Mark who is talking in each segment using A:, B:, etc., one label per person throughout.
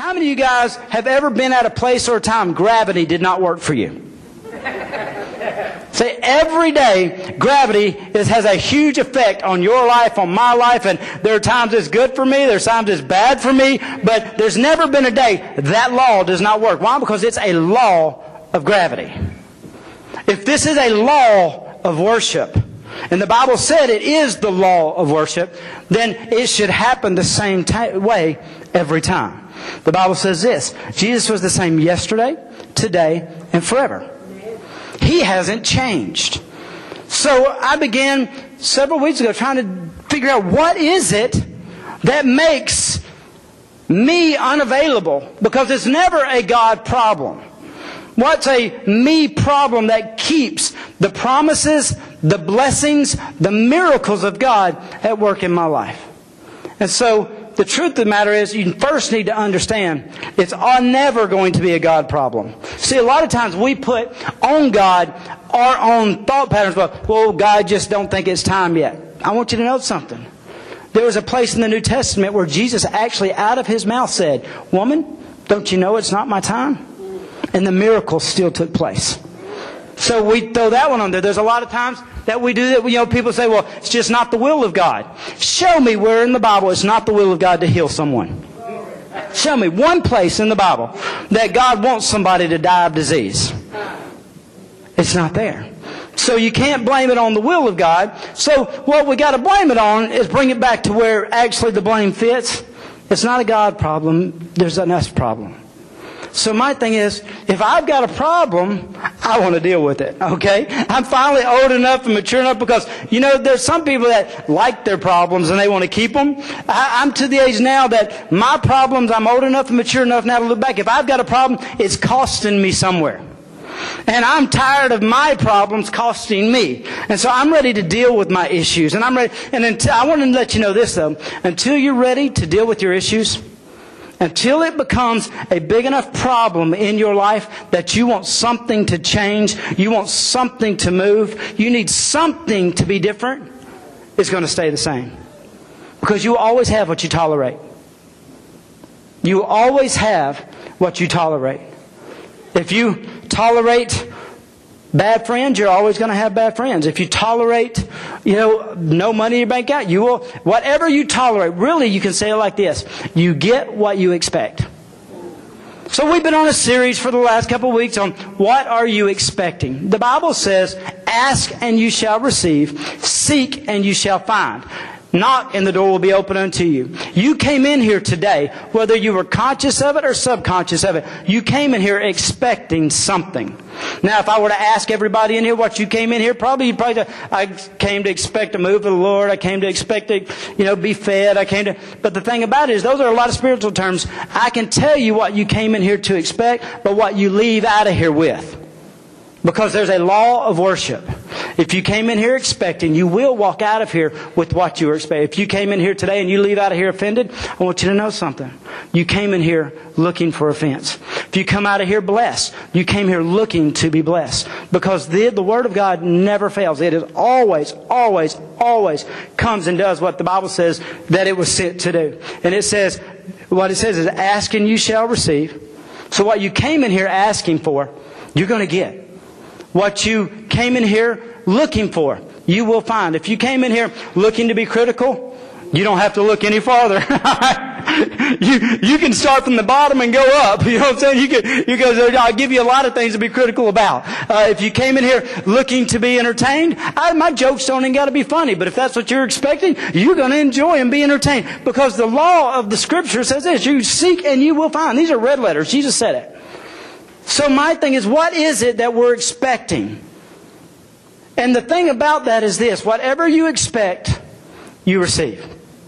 A: How many of you guys have ever been at a place or a time gravity did not work for you? Say, every day, gravity has a huge effect on your life, on my life, and there are times it's good for me, there's times it's bad for me, but there's never been a day that law does not work. Why? Because it's a law of gravity. If this is a law of worship, and the Bible said it is the law of worship, then it should happen the same way every time. The Bible says this: Jesus was the same yesterday, today, and forever. He hasn't changed. So I began several weeks ago trying to figure out what is it that makes me unavailable, because it's never a God problem. What's a me problem that keeps the promises, the blessings, the miracles of God at work in my life? And so the truth of the matter is, you first need to understand it's never going to be a God problem. See, a lot of times we put on God our own thought patterns. Well, God, just don't think it's time yet. I want you to know something. There was a place in the New Testament where Jesus actually out of His mouth said, "Woman, don't you know it's not my time?" And the miracle still took place. So we throw that one on there. There's a lot of times that we do that. People say, well, it's just not the will of God. Show me where in the Bible it's not the will of God to heal someone. Show me one place in the Bible that God wants somebody to die of disease. It's not there. So you can't blame it on the will of God. So what we got to blame it on is bring it back to where actually the blame fits. It's not a God problem. There's an us problem. So my thing is, if I've got a problem, I want to deal with it, okay? I'm finally old enough and mature enough, because, there's some people that like their problems and they want to keep them. I'm to the age now that my problems, I'm old enough and mature enough now to look back. If I've got a problem, it's costing me somewhere. And I'm tired of my problems costing me. And so I'm ready to deal with my issues. And I'm ready. And I want to let you know this, though. Until you're ready to deal with your issues, until it becomes a big enough problem in your life that you want something to change, you want something to move, you need something to be different, it's going to stay the same. Because you always have what you tolerate. You always have what you tolerate. If you tolerate bad friends, you're always going to have bad friends. If you tolerate, no money in your bank account, you will, whatever you tolerate, really you can say it like this: you get what you expect. So we've been on a series for the last couple of weeks on what are you expecting. The Bible says, ask and you shall receive, seek and you shall find. Knock and the door will be open unto you. You came in here today, whether you were conscious of it or subconscious of it, you came in here expecting something. Now, if I were to ask everybody in here what you came in here, you'd probably say, I came to expect a move of the Lord. I came to expect to, be fed. But the thing about it is, those are a lot of spiritual terms. I can tell you what you came in here to expect, but what you leave out of here with. Because there's a law of worship. If you came in here expecting, you will walk out of here with what you were expecting. If you came in here today and you leave out of here offended, I want you to know something. You came in here looking for offense. If you come out of here blessed, you came here looking to be blessed. Because the Word of God never fails. It is always, always, always comes and does what the Bible says that it was sent to do. And what it says is, ask and you shall receive. So what you came in here asking for, you're going to get. What you came in here looking for, you will find. If you came in here looking to be critical, you don't have to look any farther. You can start from the bottom and go up. You know what I'm saying? I'll give you a lot of things to be critical about. If you came in here looking to be entertained, my jokes don't even got to be funny. But if that's what you're expecting, you're going to enjoy and be entertained. Because the law of the Scripture says this: you seek and you will find. These are red letters. Jesus said it. So my thing is, what is it that we're expecting? And the thing about that is this: whatever you expect, you receive.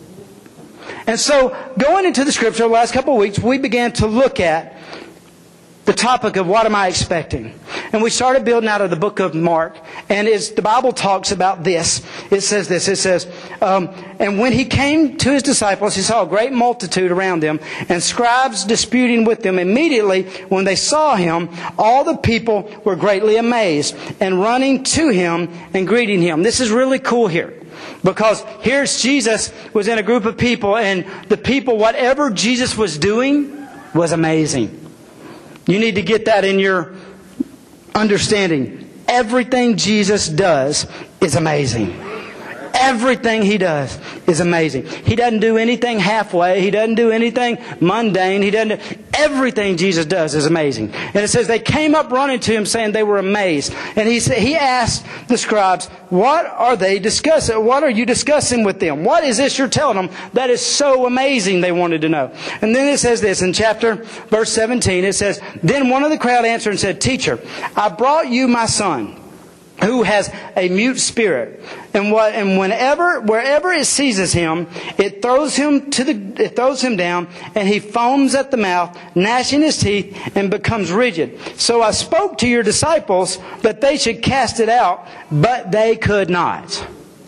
A: And so, going into the Scripture the last couple of weeks, we began to look at the topic of what am I expecting? And we started building out of the book of Mark. And the Bible talks about this. It says this. It says, and when he came to his disciples, he saw a great multitude around them, and scribes disputing with them. Immediately, when they saw him, all the people were greatly amazed, and running to him and greeting him. This is really cool here. Because here's Jesus was in a group of people, and the people, whatever Jesus was doing, was amazing. You need to get that in your understanding. Everything Jesus does is amazing. Everything He does is amazing. He doesn't do anything halfway. He doesn't do anything mundane. Everything Jesus does is amazing. And it says they came up running to Him saying they were amazed. And He asked the scribes, what are they discussing? What are you discussing with them? What is this you're telling them that is so amazing? They wanted to know. And then it says this in verse 17. It says, then one of the crowd answered and said, Teacher, I brought you my son, who has a mute spirit, and wherever it seizes him, it throws him down, and he foams at the mouth, gnashing his teeth, and becomes rigid. So I spoke to your disciples that they should cast it out, but they could not.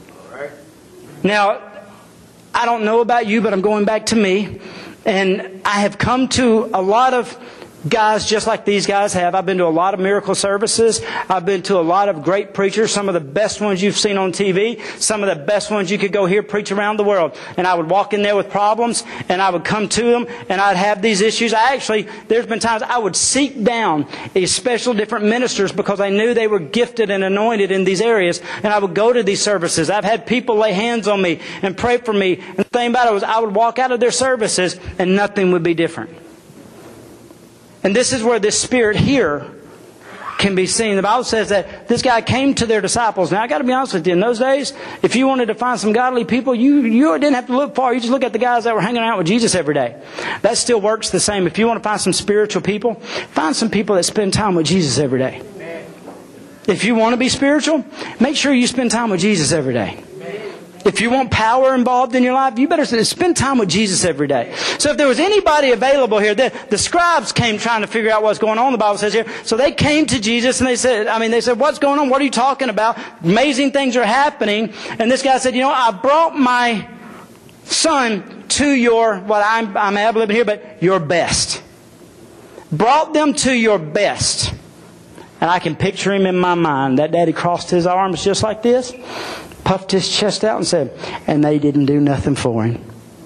A: Now, I don't know about you, but I'm going back to me, and I have come to a lot of guys just like these guys have. I've been to a lot of miracle services. I've been to a lot of great preachers, some of the best ones you've seen on TV, some of the best ones you could go hear preach around the world. And I would walk in there with problems, and I would come to them, and I'd have these issues. There's been times I would seek down special different ministers because I knew they were gifted and anointed in these areas, and I would go to these services. I've had people lay hands on me and pray for me. And the thing about it was I would walk out of their services, and nothing would be different. And this is where this spirit here can be seen. The Bible says that this guy came to their disciples. Now, I got to be honest with you. In those days, if you wanted to find some godly people, you didn't have to look far. You just look at the guys that were hanging out with Jesus every day. That still works the same. If you want to find some spiritual people, find some people that spend time with Jesus every day. If you want to be spiritual, make sure you spend time with Jesus every day. If you want power involved in your life, you better spend time with Jesus every day. So if there was anybody available here, the scribes came trying to figure out what's going on, the Bible says here. So they came to Jesus and they said, what's going on? What are you talking about? Amazing things are happening. And this guy said, I brought my son to I'm ad-libbing here, but your best. Brought them to your best. And I can picture him in my mind. That daddy crossed his arms just like this, puffed his chest out and said, and they didn't do nothing for him.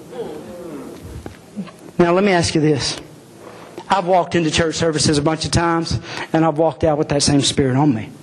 A: Now let me ask you this. I've walked into church services a bunch of times, and I've walked out with that same spirit on me.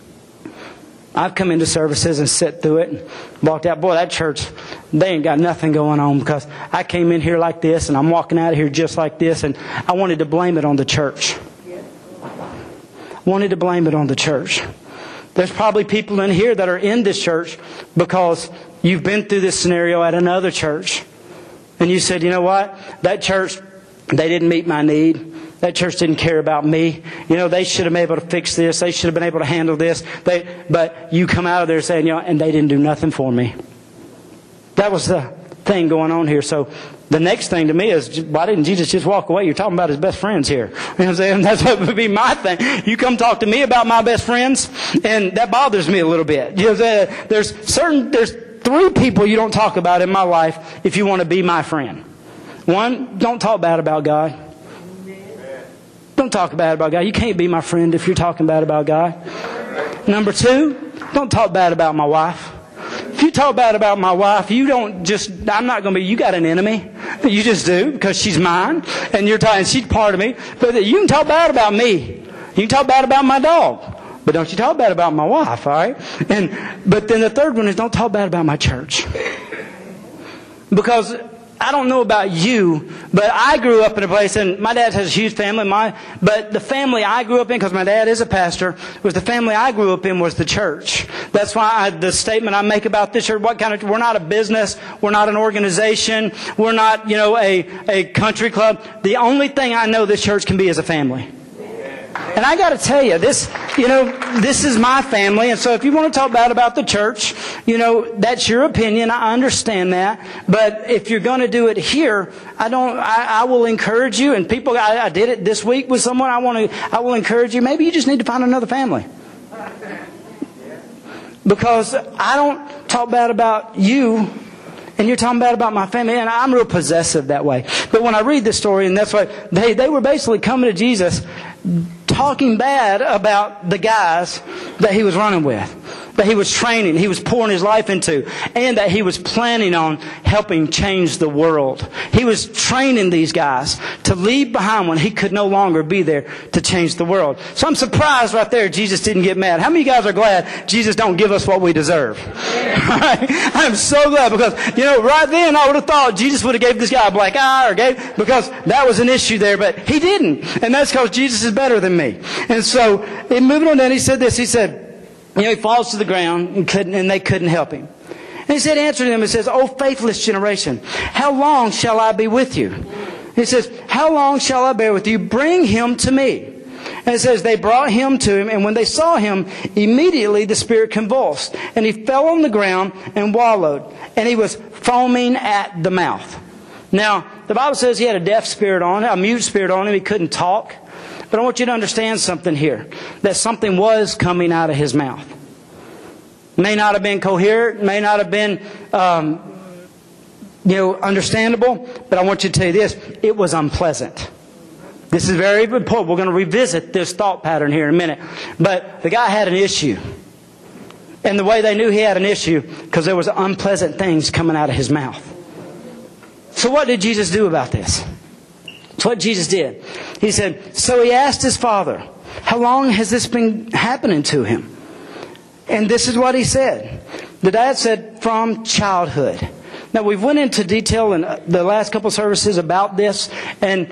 A: I've come into services and sat through it and walked out. Boy, that church, they ain't got nothing going on, because I came in here like this and I'm walking out of here just like this, and I wanted to blame it on the church. Wanted to blame it on the church. There's probably people in here that are in this church because you've been through this scenario at another church. And you said, you know what? That church, they didn't meet my need. That church didn't care about me. They should have been able to fix this. They should have been able to handle this. But you come out of there saying, and they didn't do nothing for me. That was the thing going on here. So the next thing to me is, why didn't Jesus just walk away? You're talking about his best friends here. You know what I'm saying? That's what would be my thing. You come talk to me about my best friends, and that bothers me a little bit. You know what I'm saying? There's 3 people you don't talk about in my life if you want to be my friend. 1, don't talk bad about God. Don't talk bad about God. You can't be my friend if you're talking bad about God. Number 2, don't talk bad about my wife. If you talk bad about my wife, I'm not going to be, you got an enemy. You just do, because she's mine, and she's part of me. But you can talk bad about me. You can talk bad about my dog. But don't you talk bad about my wife, all right? But then the third one is, don't talk bad about my church. Because I don't know about you, but I grew up in a place, and my dad has a huge family. But the family I grew up in, because my dad is a pastor, was the family I grew up in was the church. That's why the statement I make about this church, we're not a business, we're not an organization, we're not, a country club. The only thing I know this church can be is a family. And I got to tell you, this is my family. And so if you want to talk bad about the church, that's your opinion. I understand that. But if you're going to do it here, I will encourage you. And people, I did it this week with someone. I will encourage you. Maybe you just need to find another family. Because I don't talk bad about you, and you're talking bad about my family, and I'm real possessive that way. But when I read this story, and that's why they were basically coming to Jesus talking bad about the guys that he was running with. that he was training, he was pouring his life into, and that he was planning on helping change the world. He was training these guys to leave behind when he could no longer be there to change the world. So I'm surprised right there Jesus didn't get mad. How many of you guys are glad Jesus don't give us what we deserve? I'm so glad, because, right then I would have thought Jesus would have gave this guy a black eye, because that was an issue there, but he didn't. And that's because Jesus is better than me. And so, moving on down, he said this. He said, he falls to the ground and they couldn't help him. And he said, answering them, he says, "O faithless generation, how long shall I be with you?" He says, "How long shall I bear with you? Bring him to me." And it says, they brought him to him, and when they saw him, immediately the spirit convulsed, and he fell on the ground and wallowed, and he was foaming at the mouth. Now, the Bible says he had a deaf spirit on him, a mute spirit on him. He couldn't talk. But I want you to understand something here, that something was coming out of his mouth. May not have been coherent, may not have been, understandable, but I want you to tell you this, it was unpleasant. This is very important. We're going to revisit this thought pattern here in a minute. But the guy had an issue. And the way they knew he had an issue, because there was unpleasant things coming out of his mouth. So what did Jesus do about this? That's what Jesus did. He said, so he asked his father, how long has this been happening to him? And this is what he said. The dad said, from childhood. Now, we've went into detail in the last couple of services about this, and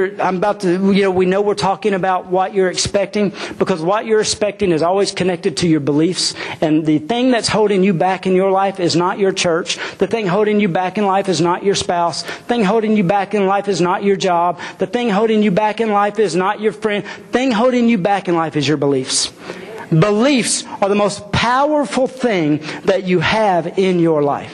A: we know we're talking about what you're expecting, because what you're expecting is always connected to your beliefs, and the thing that's holding you back in your life is not your church. The thing holding you back in life is not your spouse. The thing holding you back in life is not your job. The thing holding you back in life is not your friend. The thing holding you back in life is your beliefs. Beliefs are the most powerful thing that you have in your life.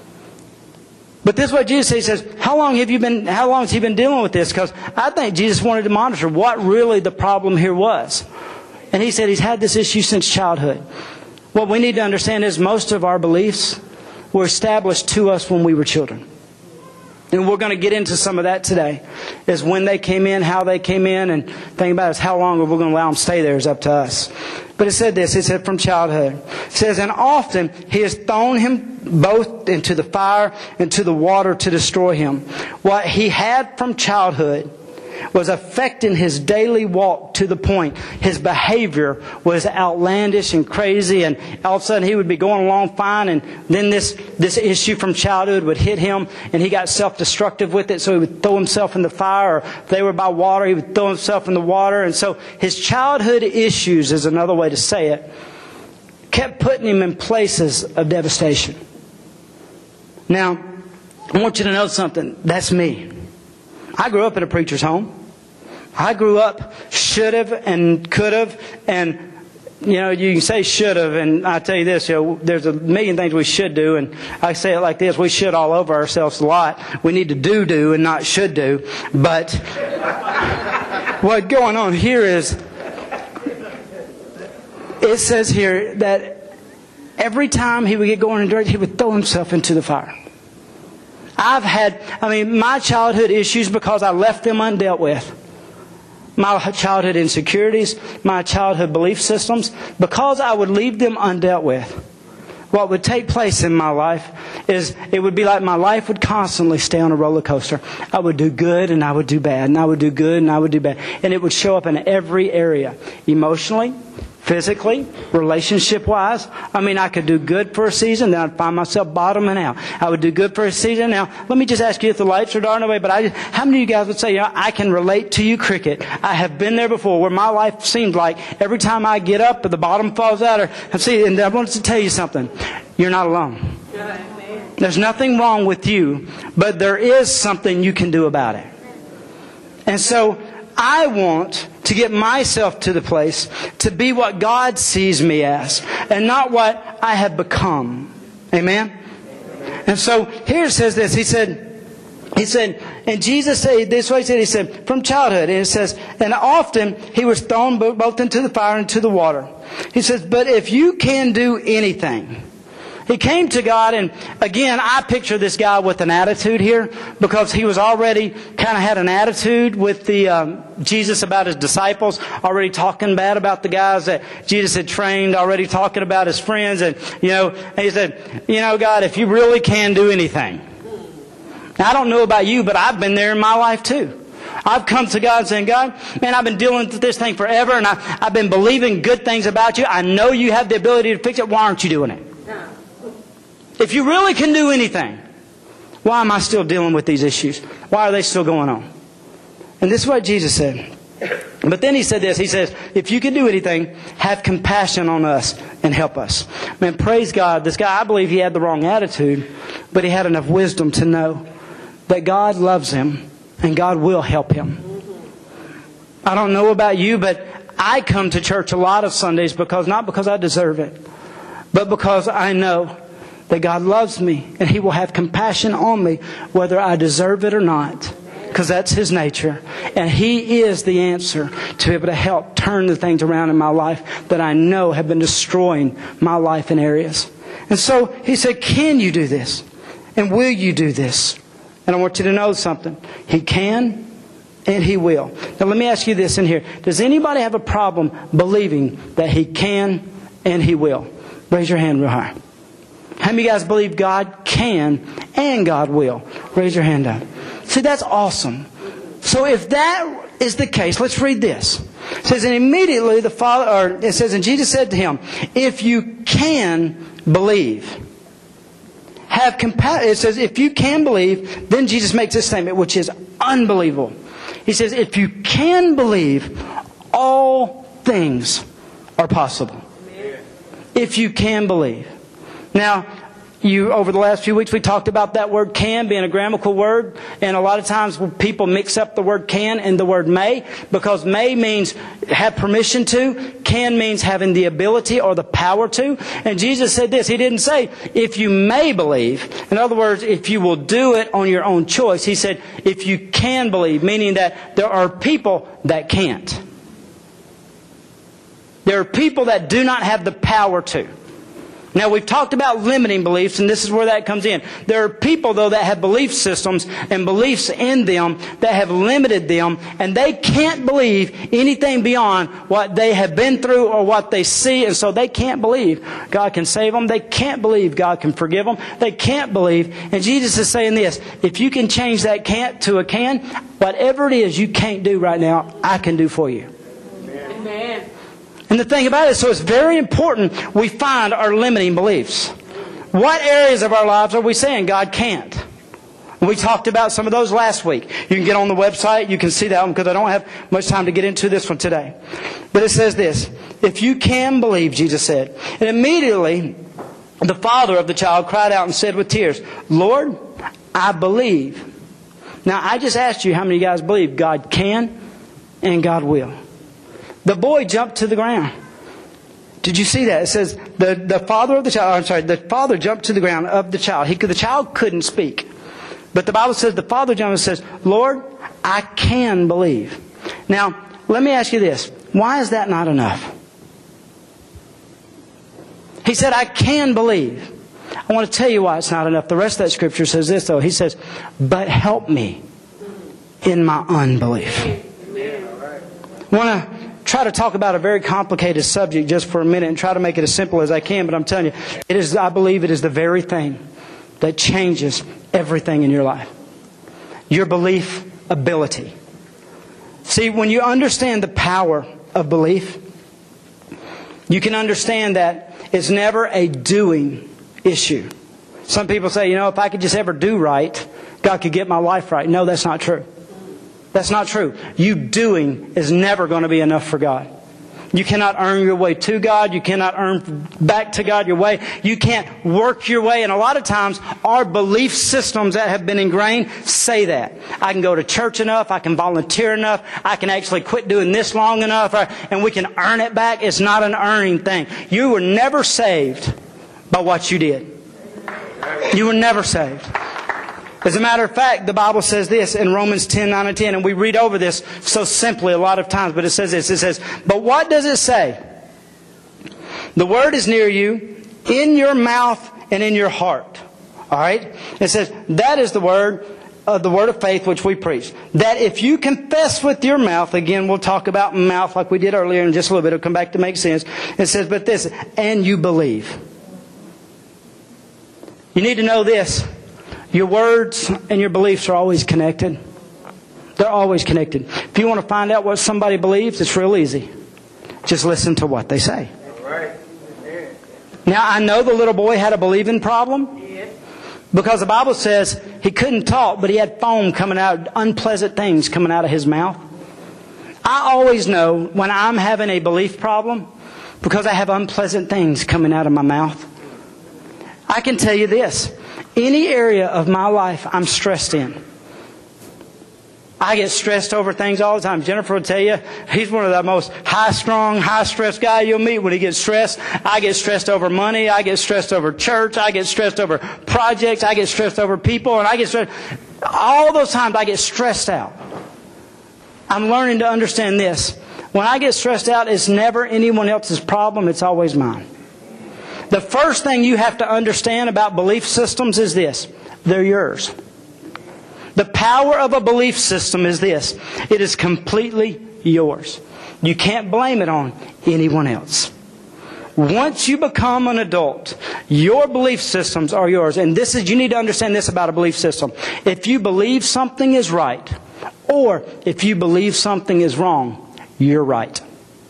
A: But this is what Jesus says. He says, how long has he been dealing with this? Because I think Jesus wanted to monitor what really the problem here was. And he said he's had this issue since childhood. What we need to understand is most of our beliefs were established to us when we were children. And we're going to get into some of that today. Is when they came in, how they came in, and think about it, is how long we're going to allow them to stay there is up to us. But it said this, it said from childhood. It says, and often he has thrown him both into the fire and to the water to destroy him. What he had from childhood was affecting his daily walk to the point his behavior was outlandish and crazy, and all of a sudden he would be going along fine, and then this issue from childhood would hit him, and he got self-destructive with it, so he would throw himself in the fire, or if they were by water, he would throw himself in the water. And so his childhood issues, is another way to say it, kept putting him in places of devastation. Now, I want you to know something. That's me. I grew up in a preacher's home. I grew up should have and could have, and you can say should have, and I tell you this, there's a million things we should do, and I say it like this: we should all over ourselves a lot. We need to do and not should do. But what's going on here is, it says here that every time he would get going in dirt, he would throw himself into the fire. My childhood issues, because I left them undealt with. My childhood insecurities, my childhood belief systems, because I would leave them undealt with. What would take place in my life is, it would be like my life would constantly stay on a roller coaster. I would do good and I would do bad, and I would do good and I would do bad. And it would show up in every area. Emotionally, physically, relationship-wise. I could do good for a season, then I'd find myself bottoming out. I would do good for a season. Now, let me just ask you if the lights are dark away, but how many of you guys would say, I can relate to you, Cricket? I have been there before, where my life seemed like every time I get up, the bottom falls out. And I wanted to tell you something. You're not alone. There's nothing wrong with you, but there is something you can do about it. And so, I want to get myself to the place to be what God sees me as, and not what I have become. Amen? And so here it says this. He said, and Jesus said this way, he said, from childhood. And it says, and often he was thrown both into the fire and into the water. He says, but if you can do anything, He came to God, and again, I picture this guy with an attitude here, because he was already kind of had an attitude with the Jesus about his disciples, already talking bad about the guys that Jesus had trained, already talking about his friends, and he said, God, if you really can do anything. Now, I don't know about you, but I've been there in my life too. I've come to God saying, God, man, I've been dealing with this thing forever, and I've been believing good things about you. I know you have the ability to fix it. Why aren't you doing it? If you really can do anything, why am I still dealing with these issues? Why are they still going on? And this is what Jesus said. But then He said this. He says, if you can do anything, have compassion on us and help us. Man, praise God. This guy, I believe he had the wrong attitude, but he had enough wisdom to know that God loves him and God will help him. I don't know about you, but I come to church a lot of Sundays not because I deserve it, but because I know that God loves me and He will have compassion on me whether I deserve it or not, because that's His nature. And He is the answer to be able to help turn the things around in my life that I know have been destroying my life in areas. And so He said, can you do this? And will you do this? And I want you to know something. He can and He will. Now let me ask you this in here. Does anybody have a problem believing that He can and He will? Raise your hand real high. How many of you guys believe God can and God will? Raise your hand up. See, that's awesome. So if that is the case, let's read this. It says, and immediately the Father, or it says, and Jesus said to him, if you can believe, have compassion. It says, if you can believe, then Jesus makes this statement, which is unbelievable. He says, if you can believe, all things are possible. If you can believe. Now, over the last few weeks, we talked about that word can being a grammatical word. And a lot of times people mix up the word can and the word may, because may means have permission to. Can means having the ability or the power to. And Jesus said this. He didn't say, if you may believe. In other words, if you will do it on your own choice. He said, if you can believe, meaning that there are people that can't. There are people that do not have the power to. Now, we've talked about limiting beliefs, and this is where that comes in. There are people, though, that have belief systems and beliefs in them that have limited them, and they can't believe anything beyond what they have been through or what they see, and so they can't believe God can save them. They can't believe God can forgive them. They can't believe. And Jesus is saying this, if you can change that can't to a can, whatever it is you can't do right now, I can do for you. Amen. And the thing about it, so it's very important we find our limiting beliefs. What areas of our lives are we saying God can't? We talked about some of those last week. You can get on the website. You can see that one, because I don't have much time to get into this one today. But it says this, if you can believe, Jesus said. And immediately the father of the child cried out and said with tears, Lord, I believe. Now, I just asked you how many of you guys believe God can and God will. The boy jumped to the ground. Did you see that? It says the father of the child, the father jumped to the ground of the child. The child couldn't speak. But the Bible says the father jumped and says, Lord, I can believe. Now, let me ask you this. Why is that not enough? He said, I can believe. I want to tell you why it's not enough. The rest of that scripture says this, though. He says, but help me in my unbelief. I want to try to talk about a very complicated subject just for a minute and try to make it as simple as I can. But I'm telling you, I believe it is the very thing that changes everything in your life. Your belief ability. See, when you understand the power of belief, you can understand that it's never a doing issue. Some people say, if I could just ever do right, God could get my life right. No, that's not true. That's not true. You doing is never going to be enough for God. You cannot earn your way to God. You cannot earn back to God your way. You can't work your way. And a lot of times, our belief systems that have been ingrained say that. I can go to church enough. I can volunteer enough. I can actually quit doing this long enough. And we can earn it back. It's not an earning thing. You were never saved by what you did. You were never saved. As a matter of fact, the Bible says this in Romans 10, 9 and 10, and we read over this so simply a lot of times, but it says this. It says, but what does it say? The word is near you, in your mouth and in your heart. All right? It says, that is the word of faith which we preach. That if you confess with your mouth, again, we'll talk about mouth like we did earlier in just a little bit. It'll come back to make sense. It says, but this, and you believe. You need to know this. Your words and your beliefs are always connected. They're always connected. If you want to find out what somebody believes, it's real easy. Just listen to what they say. Now, I know the little boy had a believing problem. Because the Bible says he couldn't talk, but he had foam coming out, unpleasant things coming out of his mouth. I always know when I'm having a belief problem because I have unpleasant things coming out of my mouth. I can tell you this. Any area of my life I'm stressed in. I get stressed over things all the time. Jennifer will tell you, he's one of the most high-strung, high-stressed guy you'll meet when he gets stressed. I get stressed over money. I get stressed over church. I get stressed over projects. I get stressed over people. And I get stressed. All those times I get stressed out. I'm learning to understand this. When I get stressed out, it's never anyone else's problem. It's always mine. The first thing you have to understand about belief systems is this. They're yours. The power of a belief system is this. It is completely yours. You can't blame it on anyone else. Once you become an adult, your belief systems are yours. And this is, you need to understand this about a belief system. If you believe something is right, or if you believe something is wrong, you're right.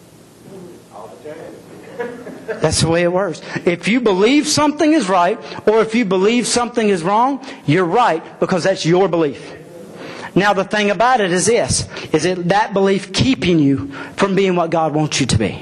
A: That's the way it works. If you believe something is right, or if you believe something is wrong, you're right, because that's your belief. Now the thing about it is this, is it that belief keeping you from being what God wants you to be?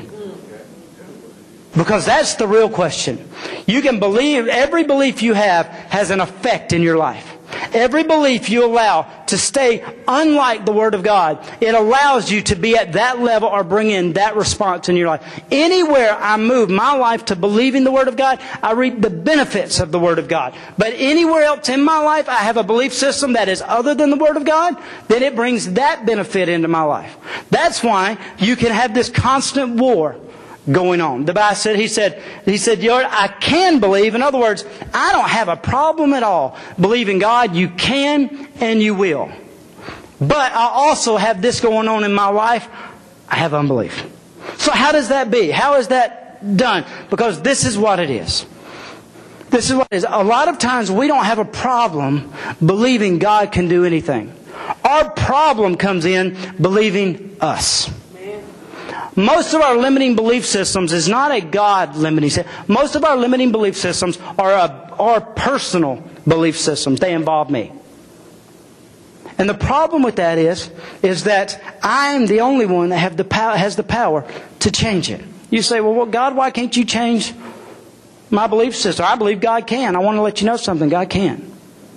A: Because that's the real question. You can believe, every belief you have has an effect in your life. Every belief you allow to stay unlike the Word of God, it allows you to be at that level or bring in that response in your life. Anywhere I move my life to believing the Word of God, I reap the benefits of the Word of God. But anywhere else in my life, I have a belief system that is other than the Word of God, then it brings that benefit into my life. That's why you can have this constant war going on. The Bible said, he said, I can believe. In other words, I don't have a problem at all believing God. You can and you will. But I also have this going on in my life. I have unbelief. So how does that be? How is that done? Because this is what it is. This is what it is. A lot of times we don't have a problem believing God can do anything. Our problem comes in believing us. Most of our limiting belief systems is not a God limiting system. Most of our limiting belief systems are personal belief systems. They involve me. And the problem with that is that I am the only one that has the power to change it. You say, well, God, why can't you change my belief system? I believe God can. I want to let you know something. God can.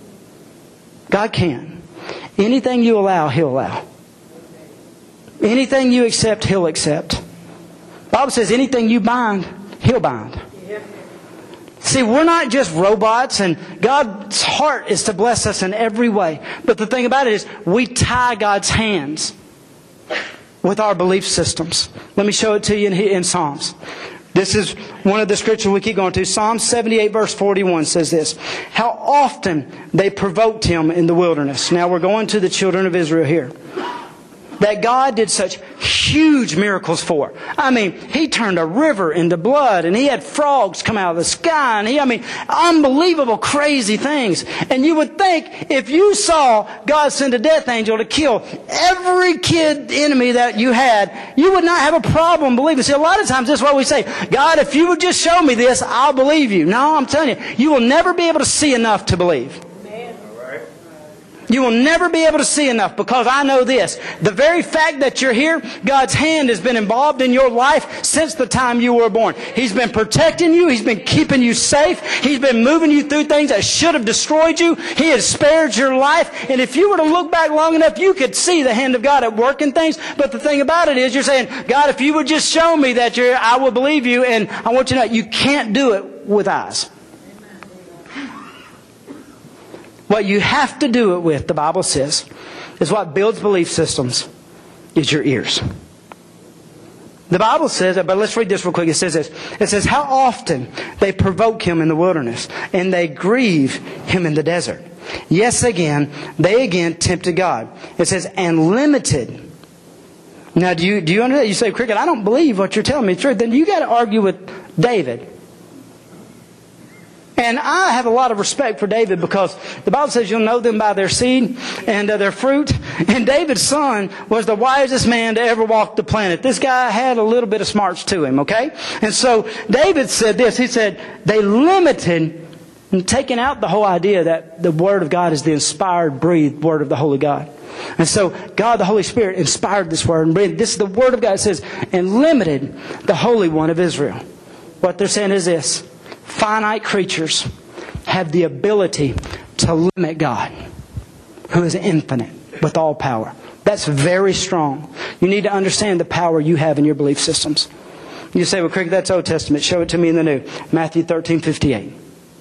A: God can. Anything you allow, He'll allow. Anything you accept, He'll accept. The Bible says anything you bind, He'll bind. See, we're not just robots, and God's heart is to bless us in every way. But the thing about it is, we tie God's hands with our belief systems. Let me show it to you in Psalms. This is one of the scriptures we keep going to. Psalm 78 verse 41 says this. How often they provoked Him in the wilderness. Now we're going to the children of Israel here. That God did such huge miracles for. I mean, He turned a river into blood, and He had frogs come out of the sky, and unbelievable crazy things. And you would think if you saw God send a death angel to kill every enemy that you had, you would not have a problem believing. See, a lot of times this is what we say, God, if you would just show me this, I'll believe you. No, I'm telling you, you will never be able to see enough to believe. You will never be able to see enough, because I know this. The very fact that you're here, God's hand has been involved in your life since the time you were born. He's been protecting you. He's been keeping you safe. He's been moving you through things that should have destroyed you. He has spared your life. And if you were to look back long enough, you could see the hand of God at work in things. But the thing about it is, you're saying, God, if you would just show me that I will believe you. And I want you to know, you can't do it with eyes. What you have to do it with, the Bible says, is what builds belief systems, is your ears. The Bible says, but let's read this real quick. It says this. It says, how often they provoke him in the wilderness, and they grieve him in the desert. Yes, they again tempted God. It says, and limited. Now, do you understand that? You say, Cricket, I don't believe what you're telling me is true. Then you got to argue with David. And I have a lot of respect for David because the Bible says you'll know them by their seed and their fruit. And David's son was the wisest man to ever walk the planet. This guy had a little bit of smarts to him, okay? And so David said this. He said, they limited, and taking out the whole idea that the Word of God is the inspired, breathed Word of the Holy God. And so God, the Holy Spirit, inspired this Word and breathed. This is the Word of God. It says, and limited the Holy One of Israel. What they're saying is this. Finite creatures have the ability to limit God, who is infinite with all power. That's very strong. You need to understand the power you have in your belief systems. You say, well, Cricket, that's Old Testament. Show it to me in the New. Matthew 13:58.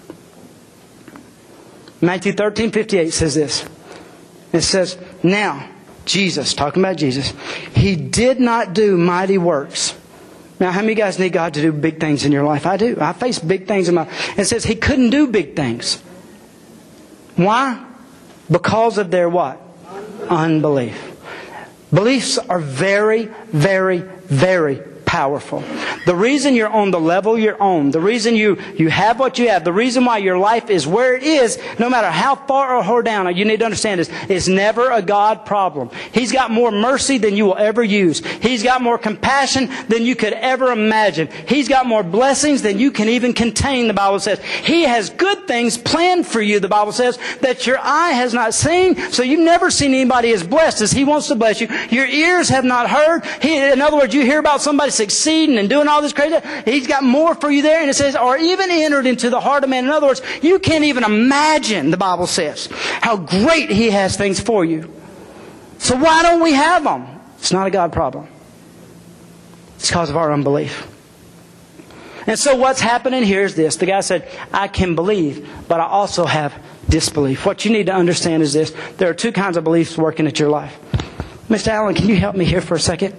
A: Matthew 13:58 says this. It says, now, Jesus, talking about Jesus, He did not do mighty works. Now, how many of you guys need God to do big things in your life? I do. I face big things in my life. It says He couldn't do big things. Why? Because of their what? Unbelief. Beliefs are very, very, very powerful. The reason you're on the level you're on, the reason you have what you have, the reason why your life is where it is, no matter how far or how down, you need to understand this, it's never a God problem. He's got more mercy than you will ever use. He's got more compassion than you could ever imagine. He's got more blessings than you can even contain, the Bible says. He has good things planned for you, the Bible says, that your eye has not seen. So you've never seen anybody as blessed as He wants to bless you. Your ears have not heard. In other words, you hear about somebody succeeding and doing all this crazy. He's got more for you there. And it says, or even entered into the heart of man. In other words, you can't even imagine, the Bible says, how great He has things for you. So why don't we have them? It's not a God problem. It's because of our unbelief. And so what's happening here is this. The guy said, I can believe, but I also have disbelief. What you need to understand is this. There are two kinds of beliefs working at your life. Mr. Allen, can you help me here for a second?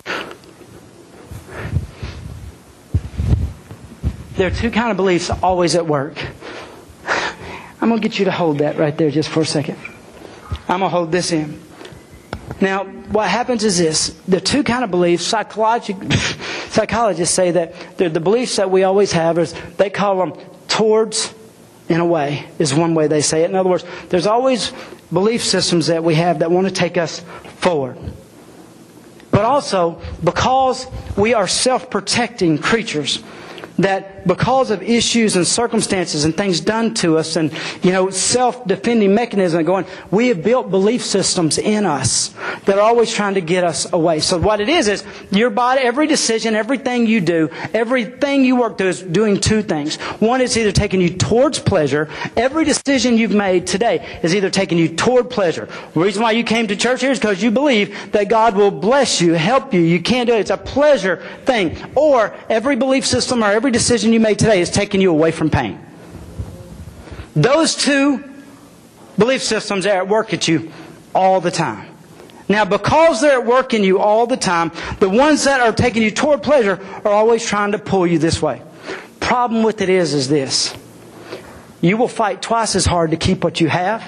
A: There are two kinds of beliefs always at work. I'm going to get you to hold that right there just for a second. I'm going to hold this in. Now, what happens is this. There are two kinds of beliefs. Psychologists say that the beliefs that we always have, is they call them towards, in a way, is one way they say it. In other words, there's always belief systems that we have that want to take us forward. But also, because we are self-protecting creatures, that because of issues and circumstances and things done to us and, self-defending mechanism going, we have built belief systems in us that are always trying to get us away. So what it is your body, every decision, everything you do, everything you work through is doing two things. One is either taking you towards pleasure. Every decision you've made today is either taking you toward pleasure. The reason why you came to church here is because you believe that God will bless you, help you. You can't do it. It's a pleasure thing. Or every belief system or every decision you made today is taking you away from pain. Those two belief systems are at work at you all the time. Now, because they're at work in you all the time, the ones that are taking you toward pleasure are always trying to pull you this way. Problem with it is this. You will fight twice as hard to keep what you have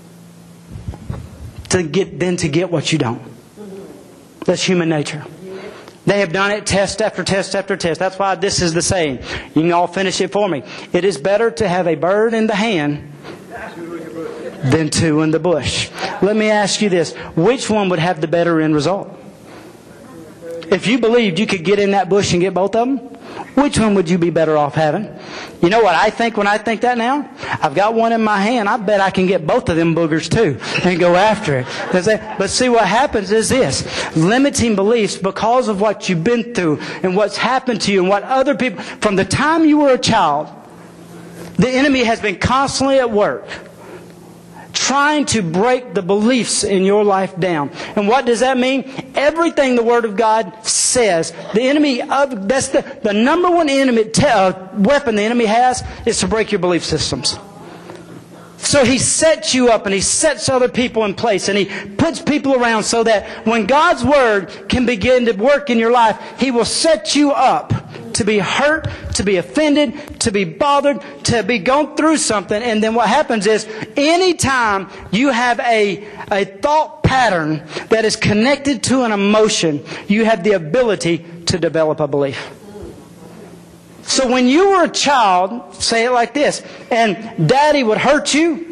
A: than to get what you don't. That's human nature. They have done it test after test after test. That's why this is the saying. You can all finish it for me. It is better to have a bird in the hand than two in the bush. Let me ask you this. Which one would have the better end result? If you believed you could get in that bush and get both of them, which one would you be better off having? You know what I think when I think that now? I've got one in my hand. I bet I can get both of them boogers too and go after it. But see, what happens is this. Limiting beliefs because of what you've been through and what's happened to you and what other people... From the time you were a child, the enemy has been constantly at work trying to break the beliefs in your life down. And what does that mean? Everything the Word of God says, the enemy that's the number one weapon the enemy has is to break your belief systems. So He sets you up and He sets other people in place and He puts people around so that when God's Word can begin to work in your life, He will set you up to be hurt, to be offended, to be bothered, to be going through something. And then what happens is, anytime you have a thought pattern that is connected to an emotion, you have the ability to develop a belief. So when you were a child, say it like this, and Daddy would hurt you,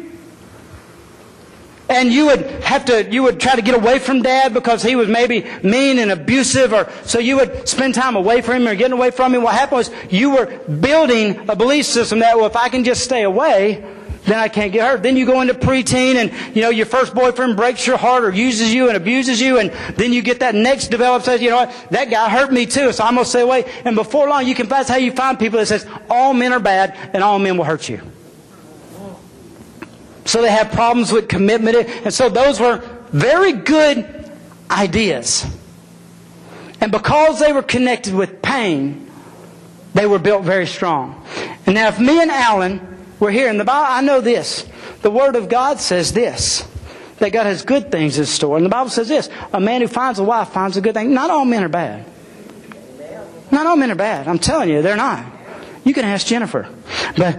A: and you would try to get away from Dad because he was maybe mean and abusive, or so you would spend time away from him or getting away from him. What happened was you were building a belief system that, well, if I can just stay away, then I can't get hurt. Then you go into preteen and, your first boyfriend breaks your heart or uses you and abuses you, and then you get that next developed, says, what, that guy hurt me too, so I'm going to stay away. And before long, that's how you find people that says, all men are bad and all men will hurt you. So they have problems with commitment. And so those were very good ideas. And because they were connected with pain, they were built very strong. And now if me and Alan were here in the Bible, I know this. The Word of God says this, that God has good things in store. And the Bible says this, a man who finds a wife finds a good thing. Not all men are bad. Not all men are bad. I'm telling you, they're not. You can ask Jennifer. But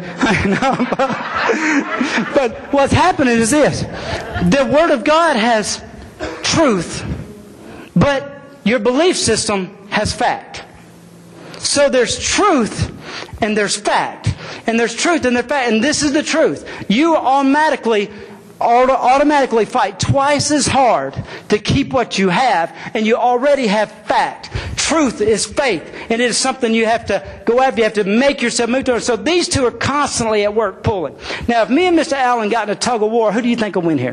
A: what's happening is this. The Word of God has truth, but your belief system has fact. So there's truth and there's fact. And there's truth and there's fact. And this is the truth. You automatically fight twice as hard to keep what you have, and you already have fact. Truth is faith, and it is something you have to go after. You have to make yourself move to it. So these two are constantly at work pulling. Now, if me and Mr. Allen got in a tug of war, who do you think will win here?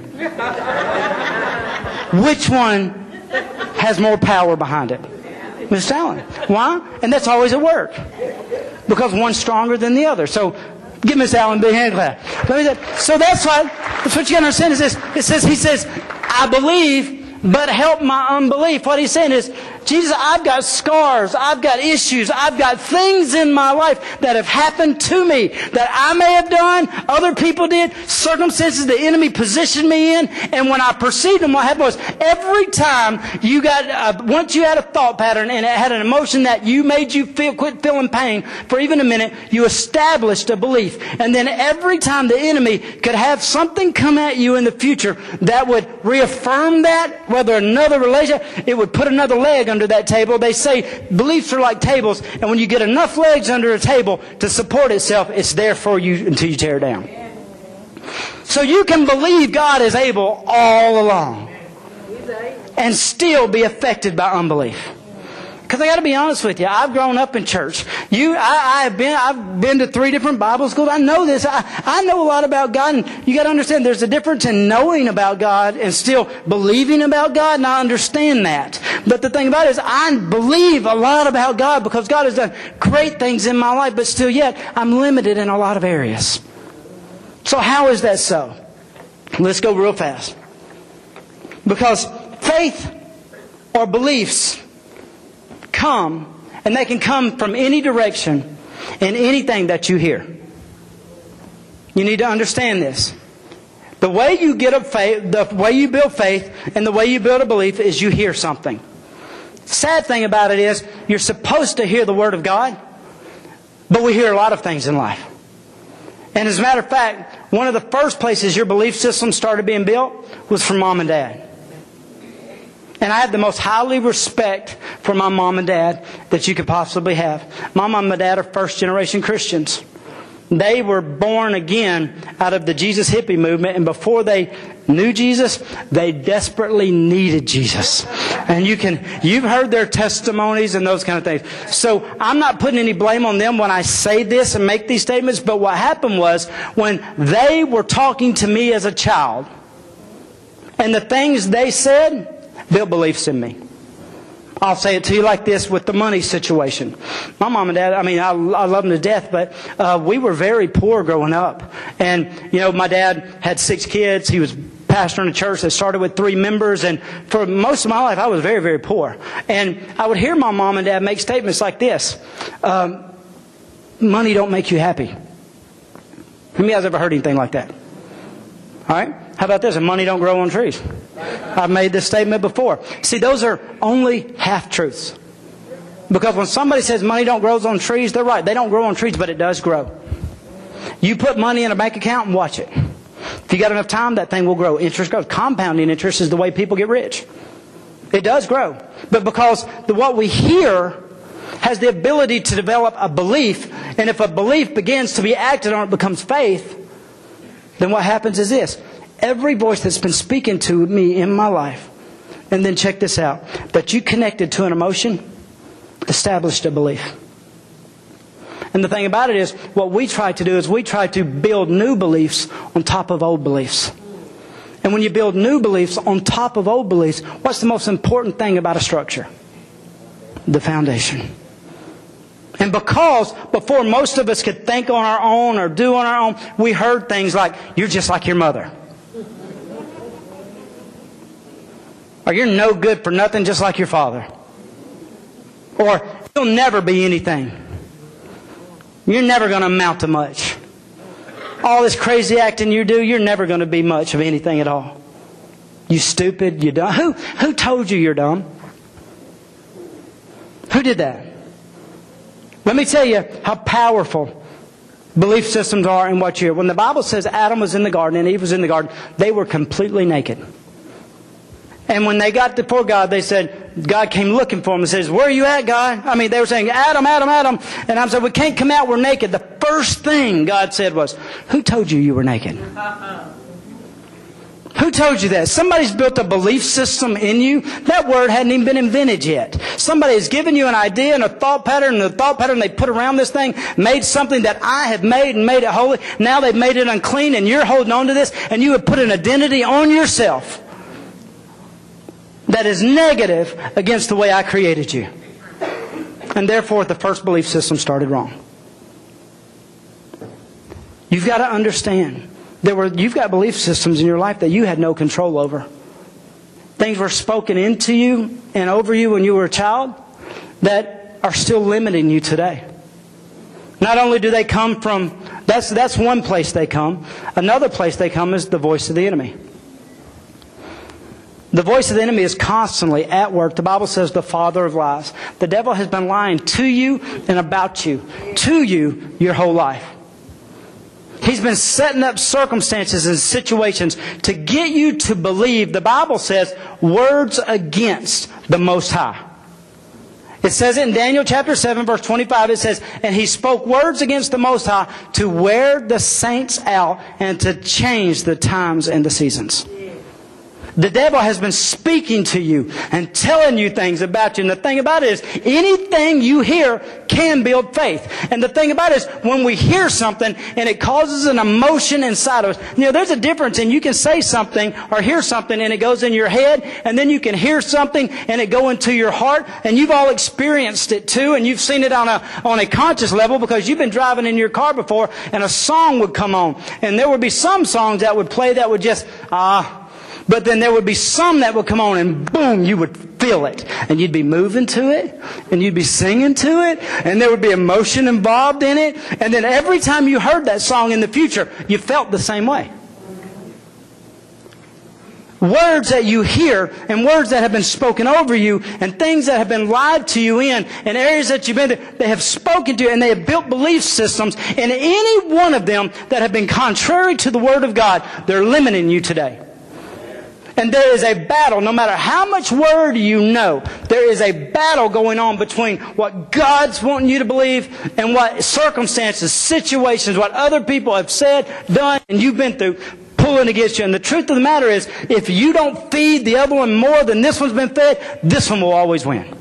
A: Which one has more power behind it? Mr. Allen. Why? And that's always at work. Because one's stronger than the other. So give Miss Allen a big hand clap. So that's what you got to understand is this. He says, I believe, but help my unbelief. What he's saying is, Jesus, I've got scars, I've got issues, I've got things in my life that have happened to me that I may have done, other people did, circumstances the enemy positioned me in, and when I perceived them, what happened was every time once you had a thought pattern and it had an emotion that made you quit feeling pain for even a minute, you established a belief. And then every time the enemy could have something come at you in the future that would reaffirm that, whether another relationship, it would put another leg under that table. They say beliefs are like tables, and when you get enough legs under a table to support itself, it's there for you until you tear it down. So you can believe God is able all along and still be affected by unbelief. Because I got to be honest with you, I've grown up in church. I've been to 3 different Bible schools. I know this. I know a lot about God, and you got to understand there's a difference in knowing about God and still believing about God, and I understand that. But the thing about it is, I believe a lot about God because God has done great things in my life, but still yet I'm limited in a lot of areas. So how is that so? Let's go real fast. Because faith or beliefs come, and they can come from any direction in anything that you hear. You need to understand this. The way you get up faith, the way you build faith, and the way you build a belief is you hear something. Sad thing about it is you're supposed to hear the Word of God, but we hear a lot of things in life. And as a matter of fact, one of the first places your belief system started being built was from Mom and Dad. And I have the most highly respect for my mom and dad that you could possibly have. My mom and dad are first-generation Christians. They were born again out of the Jesus hippie movement, and before they knew Jesus, they desperately needed Jesus. And you've heard their testimonies and those kind of things. So I'm not putting any blame on them when I say this and make these statements, but what happened was when they were talking to me as a child, and the things they said built beliefs in me. I'll say it to you like this with the money situation. My mom and dad, I love them to death, but we were very poor growing up. And, my dad had 6 kids. He was pastoring a church that started with 3 members. And for most of my life, I was very, very poor. And I would hear my mom and dad make statements like this. Money don't make you happy. Have you guys ever heard anything like that? All right? How about this? And money don't grow on trees. I've made this statement before. See, those are only half-truths. Because when somebody says money don't grow on trees, they're right. They don't grow on trees, but it does grow. You put money in a bank account and watch it. If you got enough time, that thing will grow. Interest grows. Compounding interest is the way people get rich. It does grow. But because what we hear has the ability to develop a belief, and if a belief begins to be acted on, it becomes faith, then what happens is this. Every voice that's been speaking to me in my life, and then check this out, that you connected to an emotion, established a belief. And the thing about it is, what we try to do is we try to build new beliefs on top of old beliefs. And when you build new beliefs on top of old beliefs, what's the most important thing about a structure? The foundation. And because before most of us could think on our own or do on our own, we heard things like, you're just like your mother. Or you're no good for nothing, just like your father. Or you'll never be anything. You're never going to amount to much. All this crazy acting you do, you're never going to be much of anything at all. You stupid, you dumb. Who told you you're dumb? Who did that? Let me tell you how powerful belief systems are in what you hear. When the Bible says Adam was in the garden and Eve was in the garden, they were completely naked. And when they got before God, they said, God came looking for them and says, where are you at, God? I mean, they were saying, Adam, Adam, Adam. And I said, we can't come out, we're naked. The first thing God said was, who told you you were naked? Who told you that? Somebody's built a belief system in you. That word hadn't even been invented yet. Somebody has given you an idea and a thought pattern, and the thought pattern they put around this thing made something that I have made and made it holy. Now they've made it unclean, and you're holding on to this, and you have put an identity on yourself that is negative against the way I created you. And therefore, the first belief system started wrong. You've got to understand, you've got belief systems in your life that you had no control over. Things were spoken into you and over you when you were a child that are still limiting you today. Not only do they come from, that's one place they come. Another place they come is the voice of the enemy. The voice of the enemy is constantly at work. The Bible says the father of lies. The devil has been lying to you and about you, to you, your whole life. He's been setting up circumstances and situations to get you to believe, the Bible says, words against the Most High. It says in Daniel chapter 7, verse 25, it says, and he spoke words against the Most High to wear the saints out and to change the times and the seasons. The devil has been speaking to you and telling you things about you. And the thing about it is, anything you hear can build faith. And the thing about it is, when we hear something and it causes an emotion inside of us, there's a difference in you can say something or hear something and it goes in your head, and then you can hear something and it go into your heart. And you've all experienced it too, and you've seen it on a conscious level because you've been driving in your car before and a song would come on. And there would be some songs that would play that would just, but then there would be some that would come on and boom, you would feel it. And you'd be moving to it. And you'd be singing to it. And there would be emotion involved in it. And then every time you heard that song in the future, you felt the same way. Words that you hear and words that have been spoken over you and things that have been lied to you in and areas that you've been to, they have spoken to you and they have built belief systems. And any one of them that have been contrary to the Word of God, they're limiting you today. And there is a battle, no matter how much word you know, there is a battle going on between what God's wanting you to believe and what circumstances, situations, what other people have said, done, and you've been through, pulling against you. And the truth of the matter is, if you don't feed the other one more than this one's been fed, this one will always win.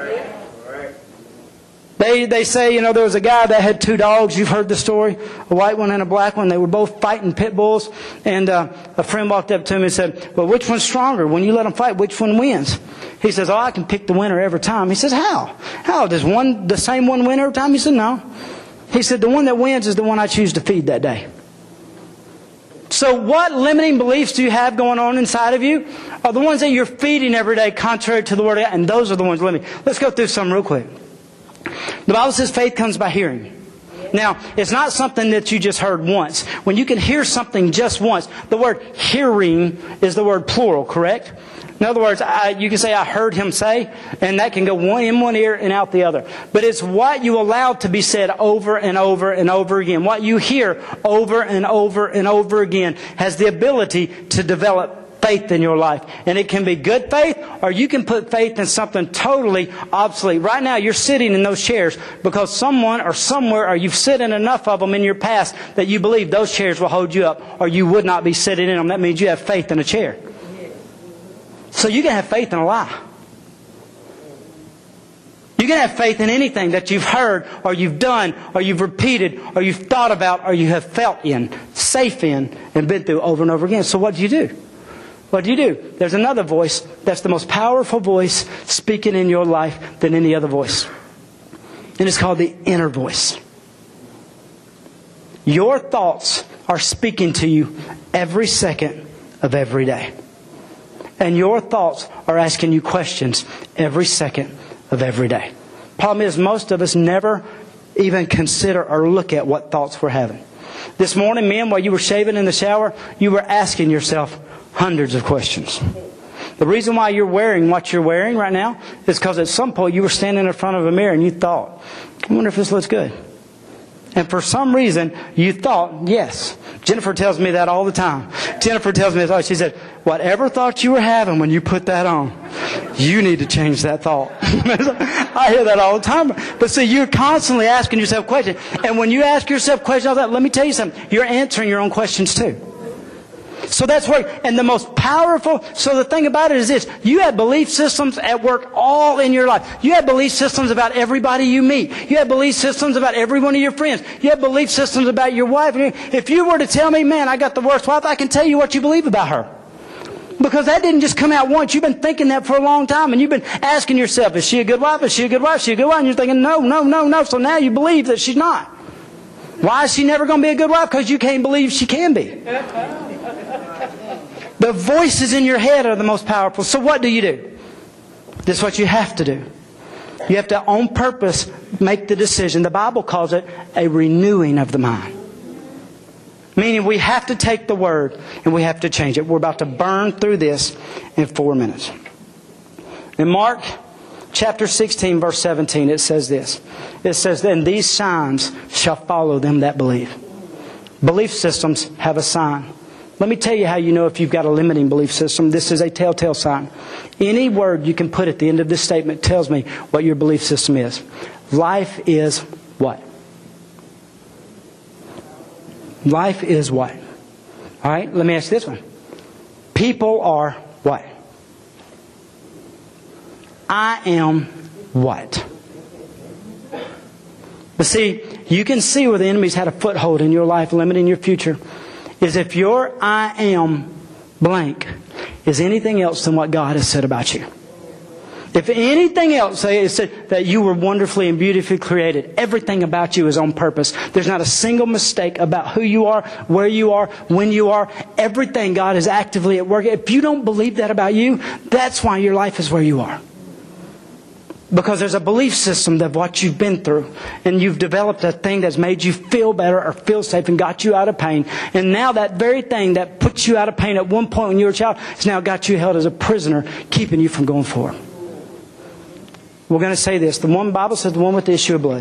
A: They say, there was a guy that had two dogs. You've heard the story. A white one and a black one. They were both fighting pit bulls. And a friend walked up to him and said, well, which one's stronger? When you let them fight, which one wins? He says, I can pick the winner every time. He says, how? How? Does the same one win every time? He said, no. He said, the one that wins is the one I choose to feed that day. So what limiting beliefs do you have going on inside of you? Are the ones that you're feeding every day contrary to the Word of God. And those are the ones limiting. Let's go through some real quick. The Bible says faith comes by hearing. Now, it's not something that you just heard once. When you can hear something just once, the word hearing is the word plural, correct? In other words, you can say, I heard him say, and that can go in one ear and out the other. But it's what you allow to be said over and over and over again. What you hear over and over and over again has the ability to develop faith in your life. And it can be good faith, or you can put faith in something totally obsolete. Right now, you're sitting in those chairs because someone or somewhere, or you've sit in enough of them in your past that you believe those chairs will hold you up, or you would not be sitting in them. That means you have faith in a chair. So you can have faith in a lie. You can have faith in anything that you've heard, or you've done, or you've repeated, or you've thought about, or you have felt in, safe in, and been through over and over again. So what do you do? What do you do? There's another voice that's the most powerful voice speaking in your life than any other voice. And it's called the inner voice. Your thoughts are speaking to you every second of every day. And your thoughts are asking you questions every second of every day. Problem is, most of us never even consider or look at what thoughts we're having. This morning, men, while you were shaving in the shower, you were asking yourself hundreds of questions. The reason why you're wearing what you're wearing right now is because at some point you were standing in front of a mirror and you thought, I wonder if this looks good. And for some reason, you thought, yes. Jennifer tells me that all the time. Jennifer tells me that. She said, whatever thought you were having when you put that on, you need to change that thought. I hear that all the time. But see, you're constantly asking yourself questions. And when you ask yourself questions like that, let me tell you something. You're answering your own questions too. So that's where, and the most powerful, so the thing about it is this, you have belief systems at work all in your life. You have belief systems about everybody you meet. You have belief systems about every one of your friends. You have belief systems about your wife. If you were to tell me, man, I got the worst wife, I can tell you what you believe about her. Because that didn't just come out once. You've been thinking that for a long time, and you've been asking yourself, is she a good wife? Is she a good wife? Is she a good wife? And you're thinking, no. So now you believe that she's not. Why is she never going to be a good wife? Because you can't believe she can be. The voices in your head are the most powerful. So what do? This is what you have to do. You have to, on purpose, make the decision. The Bible calls it a renewing of the mind. Meaning we have to take the Word and we have to change it. We're about to burn through this in 4 minutes. In Mark chapter 16, verse 17, it says this. It says, then these signs shall follow them that believe. Belief systems have a sign. Let me tell you how you know if you've got a limiting belief system. This is a telltale sign. Any word you can put at the end of this statement tells me what your belief system is. Life is what? Life is what? All right, let me ask this one. People are what? I am what? But see, you can see where the enemy's had a foothold in your life, limiting your future. Is if your I am blank is anything else than what God has said about you. If anything else, say it said that you were wonderfully and beautifully created. Everything about you is on purpose. There's not a single mistake about who you are, where you are, when you are. Everything God is actively at work. If you don't believe that about you, that's why your life is where you are. Because there's a belief system of what you've been through. And you've developed a thing that's made you feel better or feel safe and got you out of pain. And now that very thing that puts you out of pain at one point when you were a child has now got you held as a prisoner, keeping you from going forward. We're going to say this. The Bible says the one with the issue of blood.